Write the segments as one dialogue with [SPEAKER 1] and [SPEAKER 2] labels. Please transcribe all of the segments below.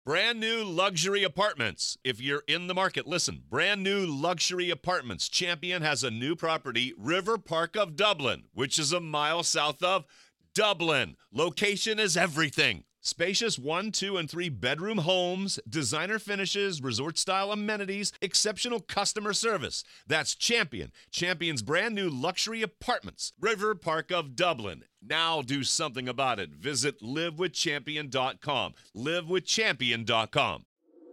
[SPEAKER 1] Brand new luxury apartments. If you're in the market, listen. Brand new luxury apartments. Champion has a new property, River Park of Dublin, which is a mile south of Dublin. Location is everything. Spacious 1, 2, and 3 bedroom homes, designer finishes, resort-style amenities, exceptional customer service. That's Champion. Champion's brand new luxury apartments, River Park of Dublin. Now do something about it. Visit livewithchampion.com. Livewithchampion.com.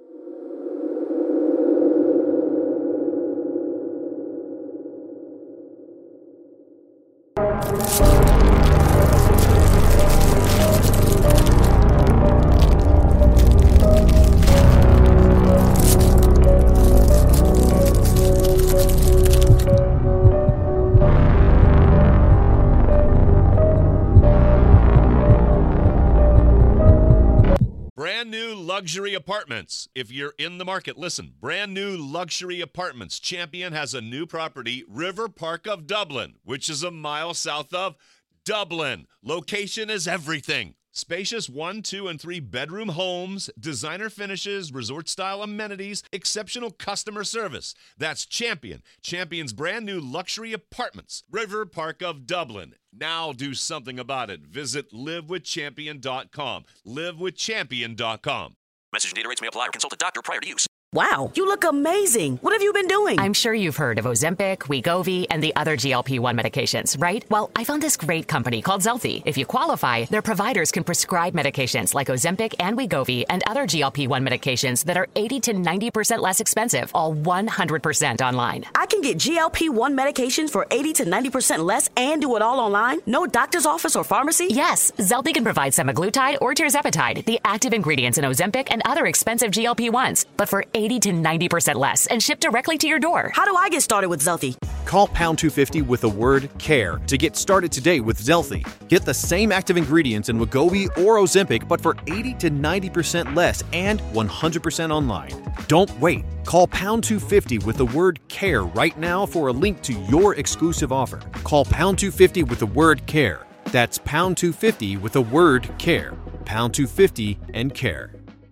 [SPEAKER 1] Brand new luxury apartments. If you're in the market, listen. Brand new luxury apartments. Champion has a new property, River Park of Dublin, which is a mile south of Dublin. Location is everything. Spacious 1, 2, and 3 bedroom homes, designer finishes, resort-style amenities, exceptional customer service. That's Champion. Champion's brand new luxury apartments, River Park of Dublin. Now do something about it. Visit livewithchampion.com. Livewithchampion.com.
[SPEAKER 2] Message and data rates may apply or consult a doctor prior to use.
[SPEAKER 3] Wow, you look amazing. What have you been doing?
[SPEAKER 4] I'm sure you've heard of Ozempic, Wegovy, and the other GLP-1 medications, right? Well, I found this great company called Zelfie. If you qualify, their providers can prescribe medications like Ozempic and Wegovy and other GLP-1 medications that are 80 to 90% less expensive, all 100% online.
[SPEAKER 3] I can get GLP-1 medications for 80 to 90% less and do it all online? No doctor's office or pharmacy?
[SPEAKER 4] Yes, Zelfie can provide semaglutide or tirzepatide, the active ingredients in Ozempic and other expensive GLP-1s, but for 80 to 90% less and shipped directly to your door.
[SPEAKER 3] How do I get started with Zelfie?
[SPEAKER 5] Call pound 250 with the word CARE to get started today with Zelfie. Get the same active ingredients in Wegovy or Ozempic, but for 80 to 90% less and 100% online. Don't wait. Call pound 250 with the word CARE right now for a link to your exclusive offer. Call pound 250 with the word CARE. That's pound 250 with the word CARE. Pound 250 and CARE.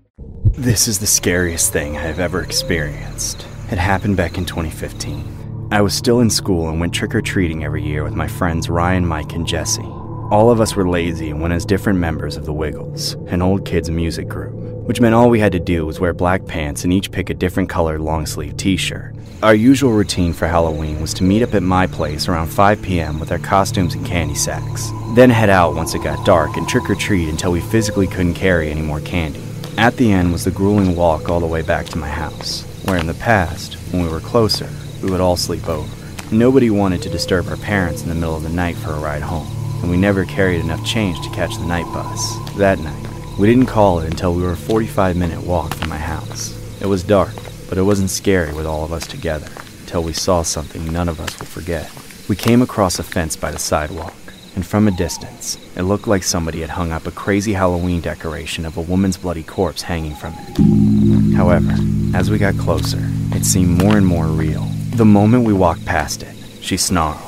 [SPEAKER 6] This is the scariest thing I have ever experienced. It happened back in 2015. I was still in school and went trick-or-treating every year with my friends Ryan, Mike, and Jesse. All of us were lazy and went as different members of the Wiggles, an old kids' music group, which meant all we had to do was wear black pants and each pick a different colored long-sleeve t-shirt. Our usual routine for Halloween was to meet up at my place around 5 p.m. with our costumes and candy sacks, then head out once it got dark and trick-or-treat until we physically couldn't carry any more candy. At the end was the grueling walk all the way back to my house, where in the past, when we were closer, we would all sleep over. Nobody wanted to disturb our parents in the middle of the night for a ride home, and we never carried enough change to catch the night bus. That night, we didn't call it until we were a 45-minute walk from my house. It was dark, but it wasn't scary with all of us together, until we saw something none of us will forget. We came across a fence by the sidewalk, and from a distance, it looked like somebody had hung up a crazy Halloween decoration of a woman's bloody corpse hanging from it. However, as we got closer, it seemed more and more real. The moment we walked past it, she snarled.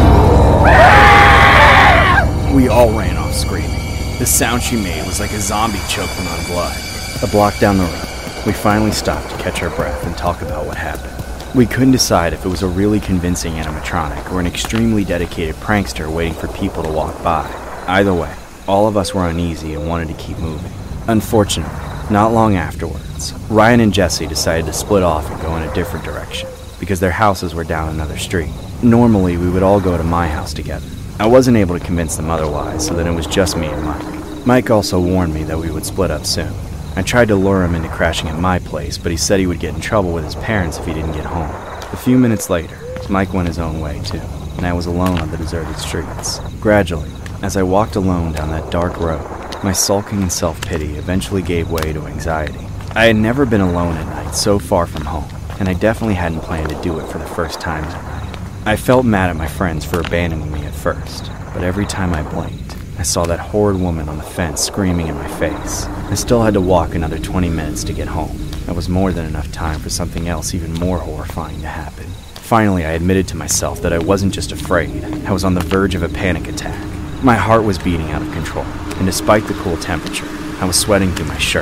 [SPEAKER 6] We all ran off screaming. The sound she made was like a zombie choking on blood. A block down the road, we finally stopped to catch our breath and talk about what happened. We couldn't decide if it was a really convincing animatronic or an extremely dedicated prankster waiting for people to walk by. Either way, all of us were uneasy and wanted to keep moving. Unfortunately, not long afterwards, Ryan and Jesse decided to split off and go in a different direction because their houses were down another street. Normally, we would all go to my house together. I wasn't able to convince them otherwise, so then it was just me and Mike. Mike also warned me that we would split up soon. I tried to lure him into crashing at my place, but he said he would get in trouble with his parents if he didn't get home. A few minutes later, Mike went his own way too, and I was alone on the deserted streets. Gradually, as I walked alone down that dark road, my sulking and self-pity eventually gave way to anxiety. I had never been alone at night so far from home, and I definitely hadn't planned to do it for the first time that night. I felt mad at my friends for abandoning me at first, but every time I blinked, I saw that horrid woman on the fence screaming in my face. I still had to walk another 20 minutes to get home. That was more than enough time for something else even more horrifying to happen. Finally, I admitted to myself that I wasn't just afraid, I was on the verge of a panic attack. My heart was beating out of control, and despite the cool temperature, I was sweating through my shirt.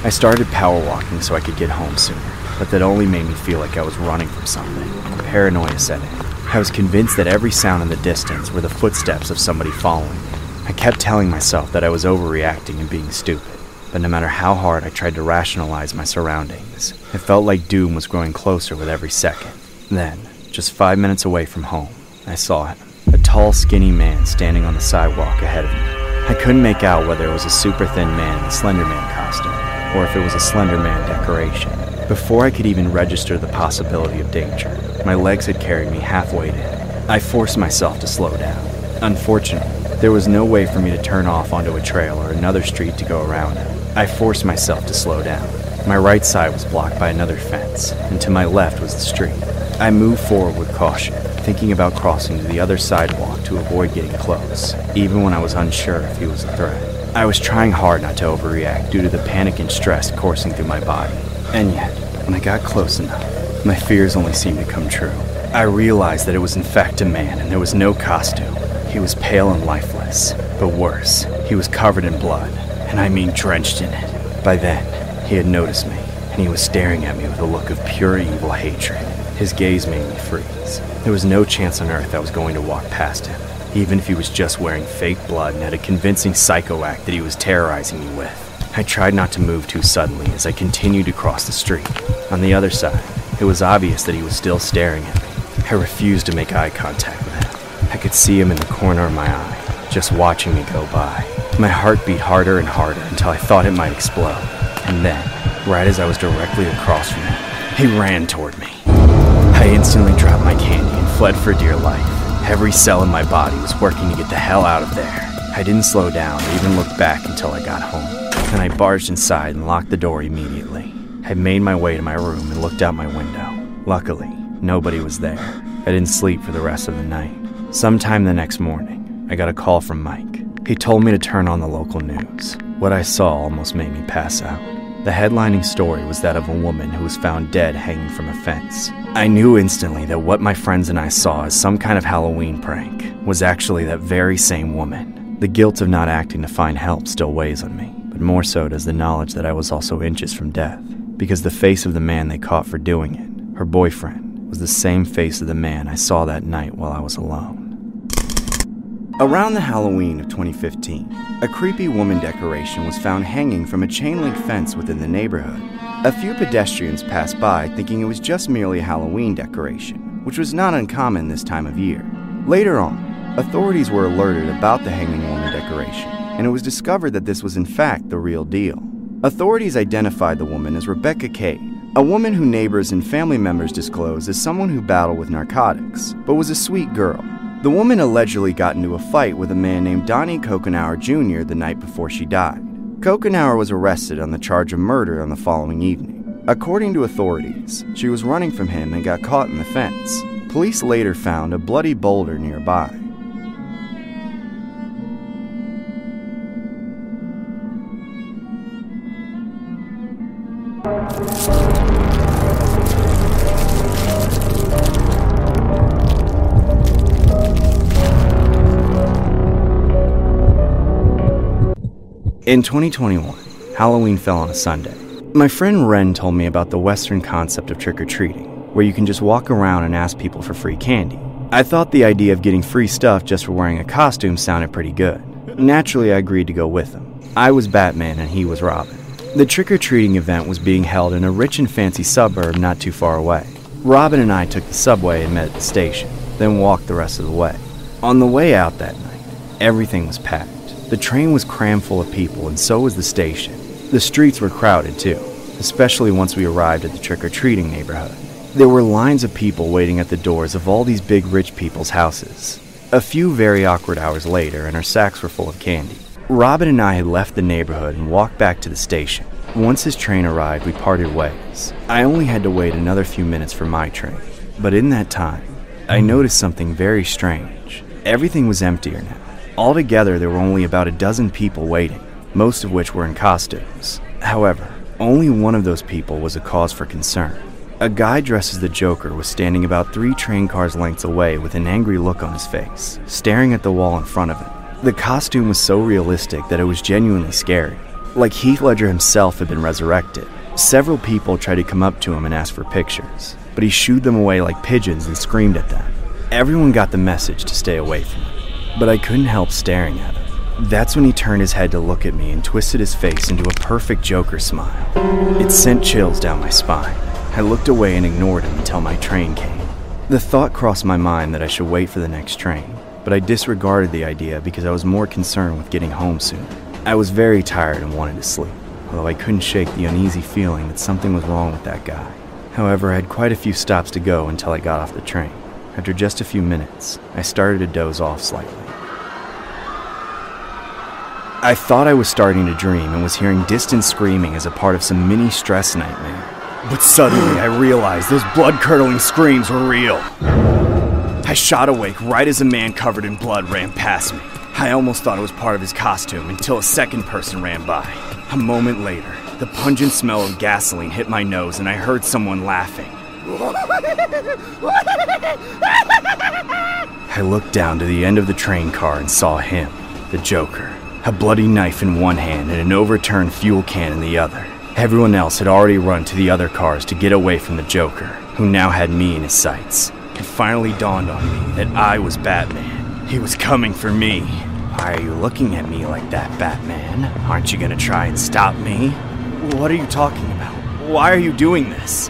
[SPEAKER 6] I started power walking so I could get home sooner, but that only made me feel like I was running from something. Paranoia set in. I was convinced that every sound in the distance were the footsteps of somebody following me. I kept telling myself that I was overreacting and being stupid, but no matter how hard I tried to rationalize my surroundings, it felt like doom was growing closer with every second. Then, just 5 minutes away from home, I saw him. A tall, skinny man standing on the sidewalk ahead of me. I couldn't make out whether it was a super thin man in a Slender Man costume, or if it was a Slender Man decoration. Before I could even register the possibility of danger, my legs had carried me halfway in. I forced myself to slow down. Unfortunately, there was no way for me to turn off onto a trail or another street to go around it. I forced myself to slow down. My right side was blocked by another fence, and to my left was the street. I moved forward with caution, thinking about crossing to the other sidewalk to avoid getting close, even when I was unsure if he was a threat. I was trying hard not to overreact due to the panic and stress coursing through my body. And yet, when I got close enough, my fears only seemed to come true. I realized that it was in fact a man, and there was no costume. He was pale and lifeless, but worse, he was covered in blood, and I mean drenched in it. By then, he had noticed me, and he was staring at me with a look of pure evil hatred. His gaze made me freeze. There was no chance on earth I was going to walk past him, even if he was just wearing fake blood and had a convincing psycho act that he was terrorizing me with. I tried not to move too suddenly as I continued to cross the street. On the other side, it was obvious that he was still staring at me. I refused to make eye contact with him. I could see him in the corner of my eye, just watching me go by. My heart beat harder and harder until I thought it might explode. And then, right as I was directly across from him, he ran toward me. I instantly dropped my candy and fled for dear life. Every cell in my body was working to get the hell out of there. I didn't slow down or even look back until I got home. Then I barged inside and locked the door immediately. I made my way to my room and looked out my window. Luckily, nobody was there. I didn't sleep for the rest of the night. Sometime the next morning, I got a call from Mike. He told me to turn on the local news. What I saw almost made me pass out. The headlining story was that of a woman who was found dead hanging from a fence. I knew instantly that what my friends and I saw as some kind of Halloween prank was actually that very same woman. The guilt of not acting to find help still weighs on me, but more so does the knowledge that I was also inches from death, because the face of the man they caught for doing it, her boyfriend, was the same face of the man I saw that night while I was alone. Around the Halloween of 2015, a creepy woman decoration was found hanging from a chain-link fence within the neighborhood. A few pedestrians passed by thinking it was just merely a Halloween decoration, which was not uncommon this time of year. Later on, authorities were alerted about the hanging woman decoration, and it was discovered that this was in fact the real deal. Authorities identified the woman as Rebecca Cade, a woman who neighbors and family members disclosed as someone who battled with narcotics, but was a sweet girl. The woman allegedly got into a fight with a man named Donnie Kokenauer Jr. the night before she died. Kokenauer was arrested on the charge of murder on the following evening. According to authorities, she was running from him and got caught in the fence. Police later found a bloody boulder nearby. In 2021, Halloween fell on a Sunday. My friend Ren told me about the Western concept of trick-or-treating, where you can just walk around and ask people for free candy. I thought the idea of getting free stuff just for wearing a costume sounded pretty good. Naturally, I agreed to go with him. I was Batman and he was Robin. The trick-or-treating event was being held in a rich and fancy suburb not too far away. Robin and I took the subway and met at the station, then walked the rest of the way. On the way out that night, everything was packed. The train was crammed full of people, and so was the station. The streets were crowded too, especially once we arrived at the trick-or-treating neighborhood. There were lines of people waiting at the doors of all these big rich people's houses. A few very awkward hours later, and our sacks were full of candy. Robin and I had left the neighborhood and walked back to the station. Once his train arrived, we parted ways. I only had to wait another few minutes for my train. But in that time, I noticed something very strange. Everything was emptier now. Altogether, there were only about a dozen people waiting, most of which were in costumes. However, only one of those people was a cause for concern. A guy dressed as the Joker was standing about 3 train cars lengths away with an angry look on his face, staring at the wall in front of him. The costume was so realistic that it was genuinely scary. like Heath Ledger himself had been resurrected. Several people tried to come up to him and ask for pictures, but he shooed them away like pigeons and screamed at them. Everyone got the message to stay away from him, but I couldn't help staring at him. That's when he turned his head to look at me and twisted his face into a perfect Joker smile. It sent chills down my spine. I looked away and ignored him until my train came. The thought crossed my mind that I should wait for the next train, but I disregarded the idea because I was more concerned with getting home soon. I was very tired and wanted to sleep, although I couldn't shake the uneasy feeling that something was wrong with that guy. However, I had quite a few stops to go until I got off the train. After just a few minutes, I started to doze off slightly. I thought I was starting to dream and was hearing distant screaming as a part of some mini stress nightmare. But suddenly I realized those blood-curdling screams were real. I shot awake right as a man covered in blood ran past me. I almost thought it was part of his costume until a second person ran by. A moment later, the pungent smell of gasoline hit my nose and I heard someone laughing. I looked down to the end of the train car and saw him, the Joker. A bloody knife in one hand and an overturned fuel can in the other. Everyone else had already run to the other cars to get away from the Joker, who now had me in his sights. It finally dawned on me that I was Batman. He was coming for me. Why are you looking at me like that, Batman? Aren't you gonna try and stop me? What are you talking about? Why are you doing this?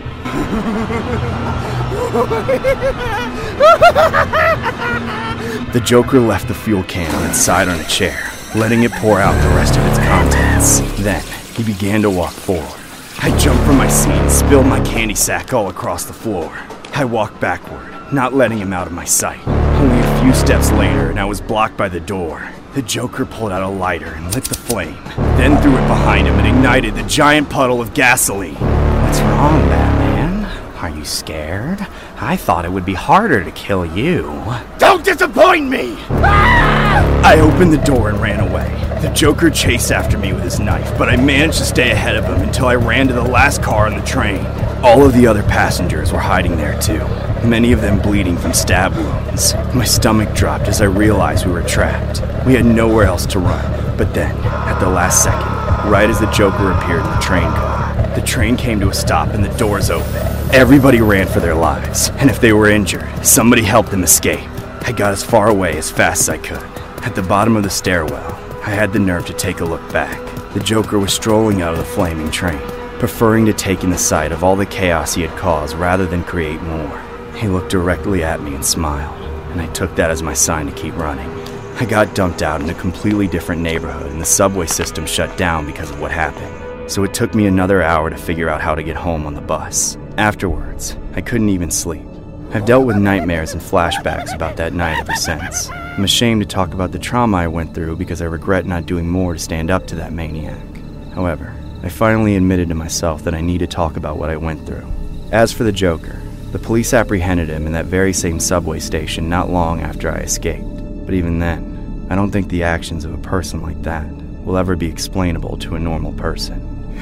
[SPEAKER 6] The Joker left the fuel can on its side on a chair, letting it pour out the rest of its contents. Then, he began to walk forward. I jumped from my seat and spilled my candy sack all across the floor. I walked backward, not letting him out of my sight. Only a few steps later, and I was blocked by the door. The Joker pulled out a lighter and lit the flame, then threw it behind him and ignited the giant puddle of gasoline. What's wrong, Batman? Are you scared? I thought it would be harder to kill you. Don't disappoint me! I opened the door and ran away. The Joker chased after me with his knife, but I managed to stay ahead of him until I ran to the last car on the train. All of the other passengers were hiding there too, many of them bleeding from stab wounds. My stomach dropped as I realized we were trapped. We had nowhere else to run. But then, at the last second, right as the Joker appeared in the train car, the train came to a stop and the doors opened. Everybody ran for their lives, and if they were injured, somebody helped them escape. I got as far away as fast as I could. At the bottom of the stairwell, I had the nerve to take a look back. The Joker was strolling out of the flaming train, preferring to take in the sight of all the chaos he had caused rather than create more. He looked directly at me and smiled, and I took that as my sign to keep running. I got dumped out in a completely different neighborhood, and the subway system shut down because of what happened. So it took me another hour to figure out how to get home on the bus. Afterwards, I couldn't even sleep. I've dealt with nightmares and flashbacks about that night ever since. I'm ashamed to talk about the trauma I went through because I regret not doing more to stand up to that maniac. However, I finally admitted to myself that I need to talk about what I went through. As for the Joker, the police apprehended him in that very same subway station not long after I escaped. But even then, I don't think the actions of a person like that will ever be explainable to a normal person.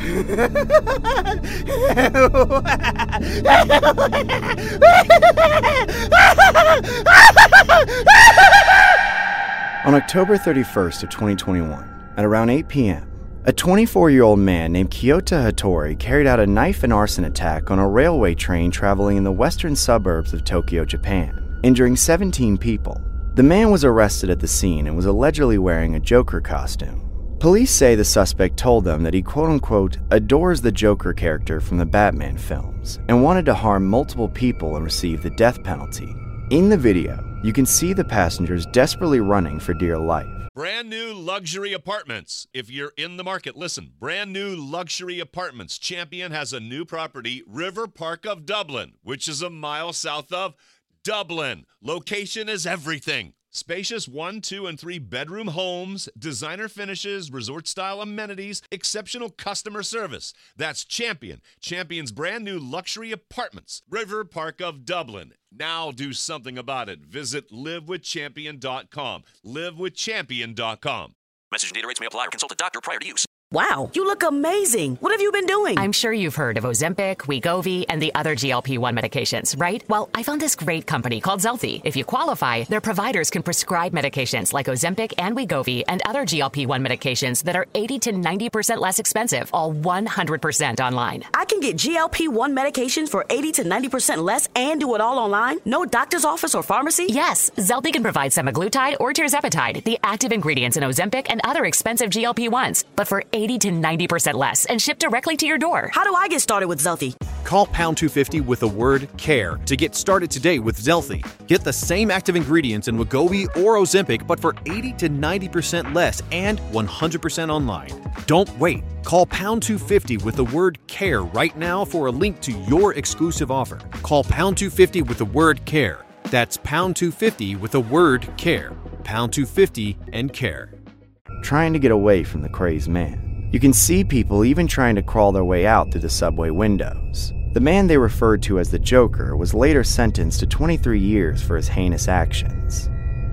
[SPEAKER 6] On October 31st of 2021, at around 8 p.m., a 24-year-old man named Kyoto Hattori carried out a knife and arson attack on a railway train traveling in the western suburbs of Tokyo, Japan, injuring 17 people. The man was arrested at the scene and was allegedly wearing a Joker costume. Police say the suspect told them that he quote-unquote adores the Joker character from the Batman films and wanted to harm multiple people and receive the death penalty. In the video, you can see the passengers desperately running for dear life.
[SPEAKER 1] Brand new luxury apartments. If you're in the market, listen. Brand new luxury apartments. Champion has a new property, River Park of Dublin, which is a mile south of Dublin. Location is everything. Spacious 1, 2, and 3 bedroom homes, designer finishes, resort-style amenities, exceptional customer service. That's Champion. Champion's brand new luxury apartments. River Park of Dublin. Now do something about it. Visit livewithchampion.com. livewithchampion.com.
[SPEAKER 2] Message and data rates may apply or consult a doctor prior to use.
[SPEAKER 3] Wow, you look amazing. What have you been doing?
[SPEAKER 4] I'm sure you've heard of Ozempic, Wegovy, and the other GLP-1 medications, right? Well, I found this great company called Zelfie. If you qualify, their providers can prescribe medications like Ozempic and Wegovy and other GLP-1 medications that are 80 to 90% less expensive, all 100% online.
[SPEAKER 3] I can get GLP-1 medications for 80 to 90% less and do it all online? No doctor's office or pharmacy?
[SPEAKER 4] Yes, Zelfie can provide semaglutide or tirzepatide, the active ingredients in Ozempic and other expensive GLP-1s, but for 80 to 90% less and shipped directly to your door.
[SPEAKER 3] How do I get started with Zelfie?
[SPEAKER 5] Call pound 250 with the word CARE to get started today with Zelfie. Get the same active ingredients in Wegovy or Ozempic, but for 80 to 90% less and 100% online. Don't wait. Call pound 250 with the word CARE right now for a link to your exclusive offer. Call pound 250 with the word CARE. That's pound 250 with the word CARE. Pound 250 and CARE.
[SPEAKER 6] Trying to get away from the crazed man. You can see people even trying to crawl their way out through the subway windows. The man they referred to as the Joker was later sentenced to 23 years for his heinous actions.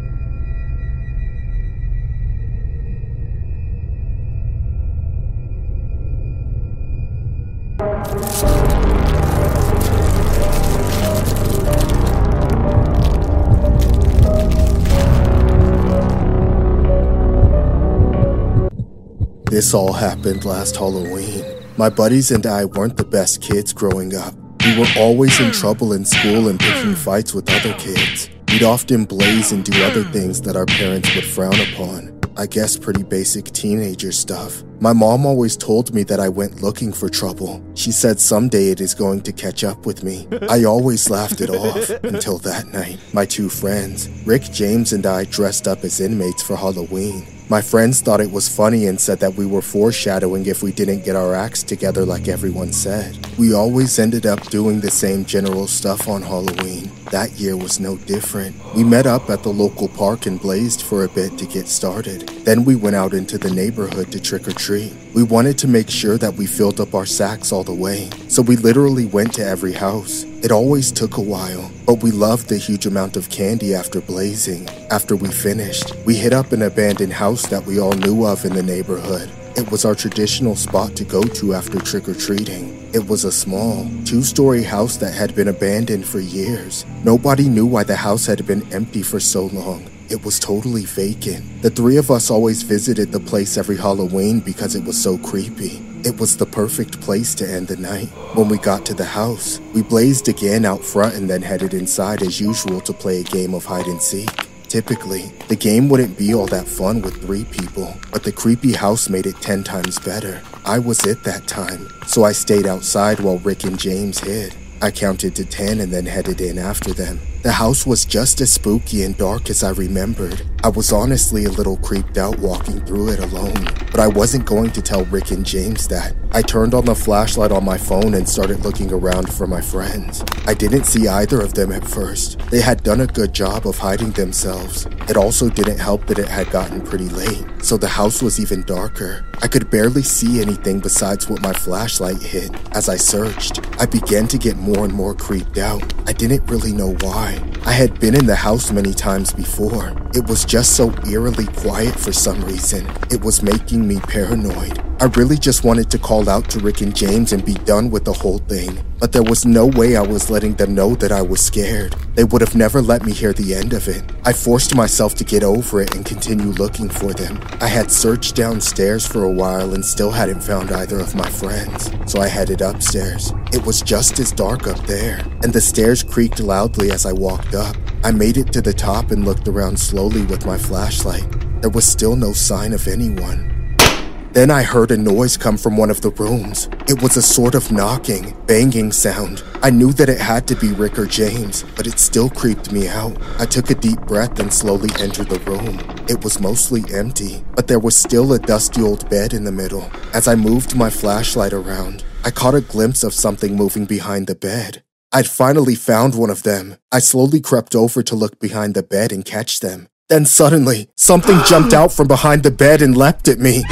[SPEAKER 7] This all happened last Halloween. My buddies and I weren't the best kids growing up. We were always in trouble in school and picking fights with other kids. We'd often blaze and do other things that our parents would frown upon. I guess pretty basic teenager stuff. My mom always told me that I went looking for trouble. She said someday it is going to catch up with me. I always laughed it off until that night. My two friends, Rick James and I, dressed up as inmates for Halloween. My friends thought it was funny and said that we were foreshadowing if we didn't get our acts together like everyone said. We always ended up doing the same general stuff on Halloween. That year was no different. We met up at the local park and blazed for a bit to get started. Then we went out into the neighborhood to trick-or-treat. We wanted to make sure that we filled up our sacks all the way, so we literally went to every house. It always took a while, but we loved the huge amount of candy after blazing. After we finished, we hit up an abandoned house that we all knew of in the neighborhood. It was our traditional spot to go to after trick-or-treating. It was a small, two-story house that had been abandoned for years. Nobody knew why the house had been empty for so long. It was totally vacant. The three of us always visited the place every Halloween because it was so creepy. It was the perfect place to end the night. When we got to the house, we blazed again out front and then headed inside as usual to play a game of hide and seek. Typically, the game wouldn't be all that fun with 3 people, but the creepy house made it 10 times better. I was it that time, so I stayed outside while Rick and James hid. I counted to 10 and then headed in after them. The house was just as spooky and dark as I remembered. I was honestly a little creeped out walking through it alone, but I wasn't going to tell Rick and James that. I turned on the flashlight on my phone and started looking around for my friends. I didn't see either of them at first. They had done a good job of hiding themselves. It also didn't help that it had gotten pretty late, so the house was even darker. I could barely see anything besides what my flashlight hit. As I searched, I began to get more and more creeped out. I didn't really know why. I had been in the house many times before. It was just so eerily quiet for some reason. It was making me paranoid. I really just wanted to call out to Rick and James and be done with the whole thing, but there was no way I was letting them know that I was scared. They would have never let me hear the end of it. I forced myself to get over it and continue looking for them. I had searched downstairs for a while and still hadn't found either of my friends, so I headed upstairs. It was just as dark up there, and the stairs creaked loudly as I walked up. I made it to the top and looked around slowly with my flashlight. There was still no sign of anyone. Then I heard a noise come from one of the rooms. It was a sort of knocking, banging sound. I knew that it had to be Rick or James, but it still creeped me out. I took a deep breath and slowly entered the room. It was mostly empty, but there was still a dusty old bed in the middle. As I moved my flashlight around, I caught a glimpse of something moving behind the bed. I'd finally found one of them. I slowly crept over to look behind the bed and catch them. Then suddenly, something jumped out from behind the bed and leapt at me.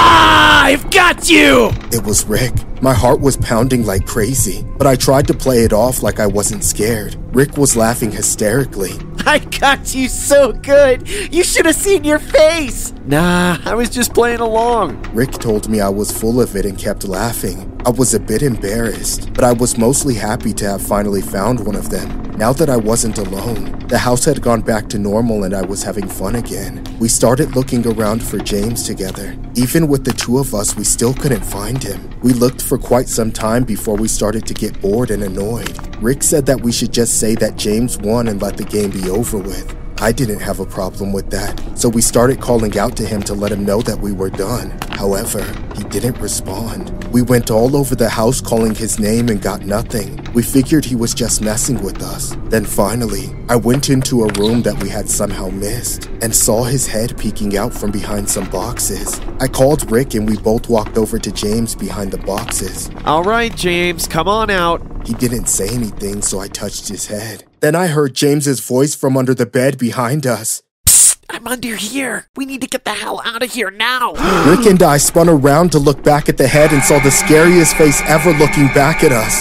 [SPEAKER 8] I've got you!
[SPEAKER 7] It was Rick. My heart was pounding like crazy, but I tried to play it off like I wasn't scared. Rick was laughing hysterically.
[SPEAKER 8] I got you so good. You should have seen your face.
[SPEAKER 6] Nah, I was just playing along.
[SPEAKER 7] Rick told me I was full of it and kept laughing. I was a bit embarrassed, but I was mostly happy to have finally found one of them. Now that I wasn't alone, the house had gone back to normal and I was having fun again. We started looking around for James together. Even with the two of us, we still couldn't find him. We looked for quite some time before we started to get bored and annoyed. Rick said that we should just say that James won and let the game be over with. I didn't have a problem with that, so we started calling out to him to let him know that we were done. However, he didn't respond. We went all over the house calling his name and got nothing. We figured he was just messing with us. Then finally, I went into a room that we had somehow missed and saw his head peeking out from behind some boxes. I called Rick and we both walked over to James behind the boxes.
[SPEAKER 6] All right, James, come on out.
[SPEAKER 7] He didn't say anything, so I touched his head. Then I heard James's voice from under the bed behind us.
[SPEAKER 8] Psst, I'm under here. We need to get the hell out of here now.
[SPEAKER 7] Rick and I spun around to look back at the head and saw the scariest face ever looking back at us.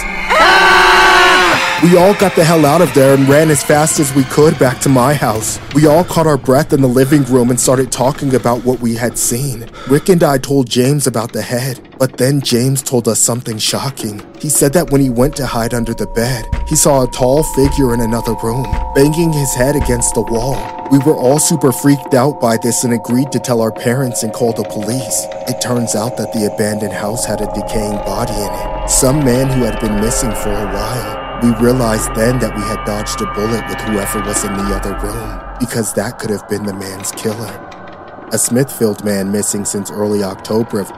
[SPEAKER 7] We all got the hell out of there and ran as fast as we could back to my house. We all caught our breath in the living room and started talking about what we had seen. Rick and I told James about the head, but then James told us something shocking. He said that when he went to hide under the bed, he saw a tall figure in another room, banging his head against the wall. We were all super freaked out by this and agreed to tell our parents and call the police. It turns out that the abandoned house had a decaying body in it, some man who had been missing for a while. We realized then that we had dodged a bullet with whoever was in the other room, because that could have been the man's killer. A Smithfield man missing since early October of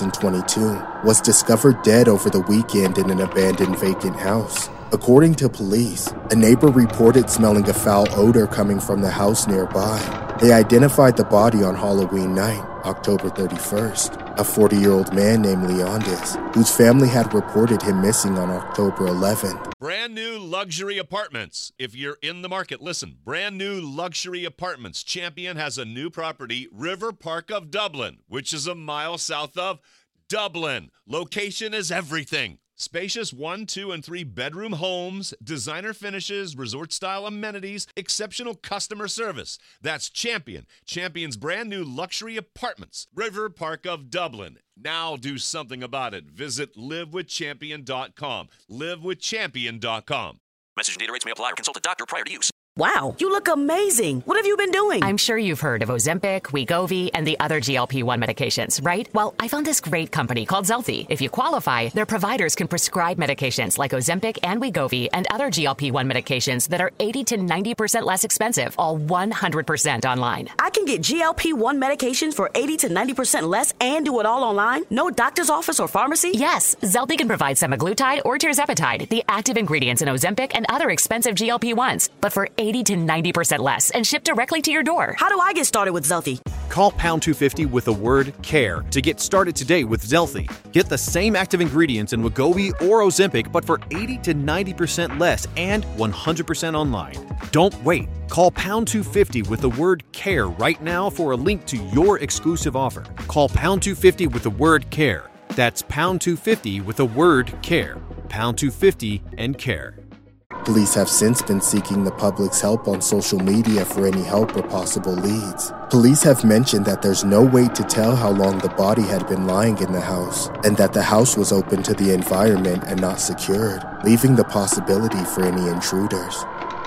[SPEAKER 7] 2022 was discovered dead over the weekend in an abandoned vacant house. According to police, a neighbor reported smelling a foul odor coming from the house nearby. They identified the body on Halloween night, October 31st. A 40-year-old man named Leondis, whose family had reported him missing on October 11th.
[SPEAKER 1] Brand new luxury apartments. If you're in the market, listen. Brand new luxury apartments. Champion has a new property, River Park of Dublin, which is a mile south of Dublin. Location is everything. Spacious 1, 2, and 3 bedroom homes, designer finishes, resort-style amenities, exceptional customer service. That's Champion. Champion's brand new luxury apartments. River Park of Dublin. Now do something about it. Visit livewithchampion.com. Livewithchampion.com.
[SPEAKER 2] Message and data rates may apply or consult a doctor prior to use.
[SPEAKER 3] Wow, you look amazing. What have you been doing?
[SPEAKER 4] I'm sure you've heard of Ozempic, Wegovy, and the other GLP-1 medications, right? Well, I found this great company called Zelfie. If you qualify, their providers can prescribe medications like Ozempic and Wegovy and other GLP-1 medications that are 80 to 90% less expensive, all 100% online.
[SPEAKER 3] I can get GLP-1 medications for 80 to 90% less and do it all online? No doctor's office or pharmacy?
[SPEAKER 4] Yes, Zelfie can provide semaglutide or tirzepatide, the active ingredients in Ozempic and other expensive GLP-1s, but for 80 to 90% less and shipped directly to your door.
[SPEAKER 3] How do I get started with Zelfie?
[SPEAKER 5] Call pound 250 with the word CARE to get started today with Zelfie. Get the same active ingredients in Wegovy or Ozempic, but for 80 to 90% less and 100% online. Don't wait. Call pound 250 with the word CARE right now for a link to your exclusive offer. Call pound 250 with the word CARE. That's pound 250 with the word CARE. Pound 250 and CARE.
[SPEAKER 7] Police have since been seeking the public's help on social media for any help or possible leads. Police have mentioned that there's no way to tell how long the body had been lying in the house, and that the house was open to the environment and not secured, leaving the possibility for any intruders.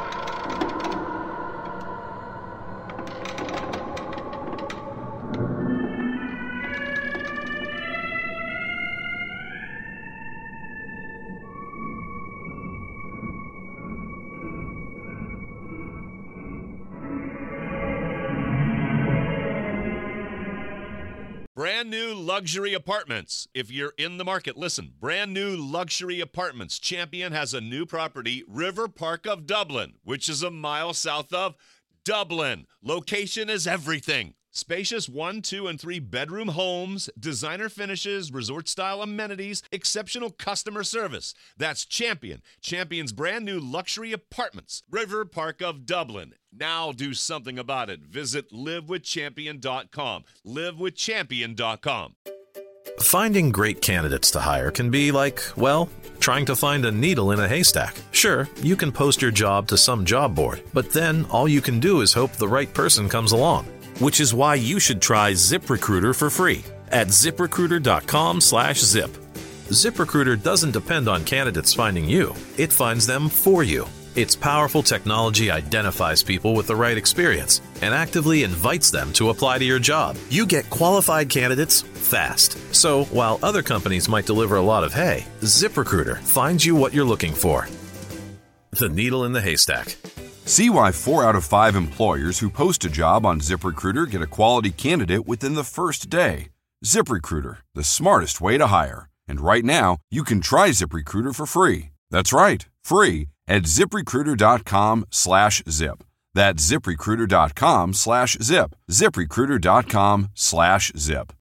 [SPEAKER 1] Brand new luxury apartments. If you're in the market, listen. Brand new luxury apartments. Champion has a new property, River Park of Dublin, which is a mile south of Dublin. Location is everything. Spacious 1, 2, and 3 bedroom homes, designer finishes, resort-style amenities, exceptional customer service. That's Champion. Champion's brand new luxury apartments, River Park of Dublin. Now do something about it. Visit livewithchampion.com. Livewithchampion.com.
[SPEAKER 9] Finding great candidates to hire can be like, well, trying to find a needle in a haystack. Sure, you can post your job to some job board, but then all you can do is hope the right person comes along. Which is why you should try ZipRecruiter for free at ZipRecruiter.com/zip. ZipRecruiter doesn't depend on candidates finding you. It finds them for you. Its powerful technology identifies people with the right experience and actively invites them to apply to your job. You get qualified candidates fast. So while other companies might deliver a lot of hay, ZipRecruiter finds you what you're looking for. The needle in the haystack.
[SPEAKER 10] See why 4 out of 5 employers who post a job on ZipRecruiter get a quality candidate within the first day. ZipRecruiter, the smartest way to hire. And right now, you can try ZipRecruiter for free. That's right, free at ZipRecruiter.com/zip. That's ZipRecruiter.com/zip. ZipRecruiter.com/zip.